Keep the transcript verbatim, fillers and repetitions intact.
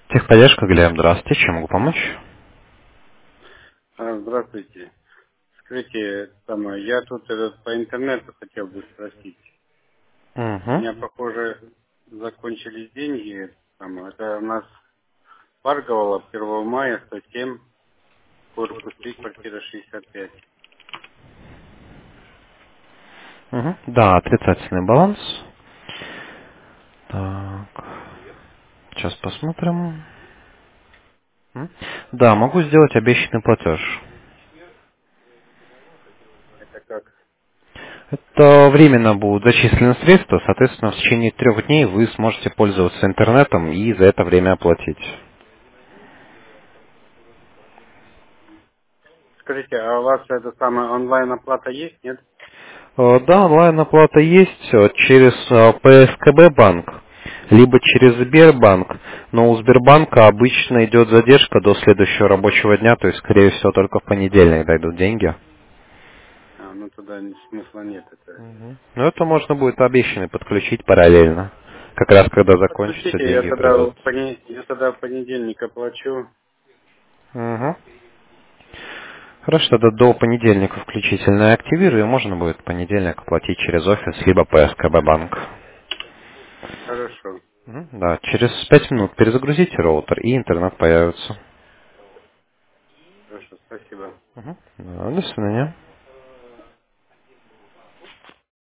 Техподдержка, Глеб, здравствуйте, чем могу помочь? А, Здравствуйте. Скажите, там, я тут этот, по интернету хотел бы спросить. У Угу. меня, похоже, закончились деньги. Там, это у нас Парговала первого мая, сто семь, корпус три, квартира шестьдесят пять. Угу. Да, отрицательный баланс. Так, сейчас посмотрим. М? Да, могу сделать обещанный платеж. Это как? Это временно будут зачислены средства, соответственно, в течение трех дней вы сможете пользоваться интернетом и за это время оплатить. Скажите, а у вас это самая онлайн-оплата есть, нет? Э, Да, онлайн-оплата есть э, через э, П С К Б банк, либо через Сбербанк, но у Сбербанка обычно идет задержка до следующего рабочего дня, то есть, скорее всего, только в понедельник дойдут деньги. А, ну туда ни- смысла нет. Это. Мгм. Но это можно будет обещанный подключить параллельно, как раз когда Ну, закончатся подключите, я деньги тогда, в придут. поне- я тогда в понедельник оплачу. Мгм. Хорошо, тогда до понедельника включительно активирую, и можно будет в понедельник оплатить через офис, либо П С К Б банк. Хорошо. Мгм. Да, через пять минут перезагрузите роутер, и интернет появится. Хорошо, спасибо. Мгм. Да, до свидания.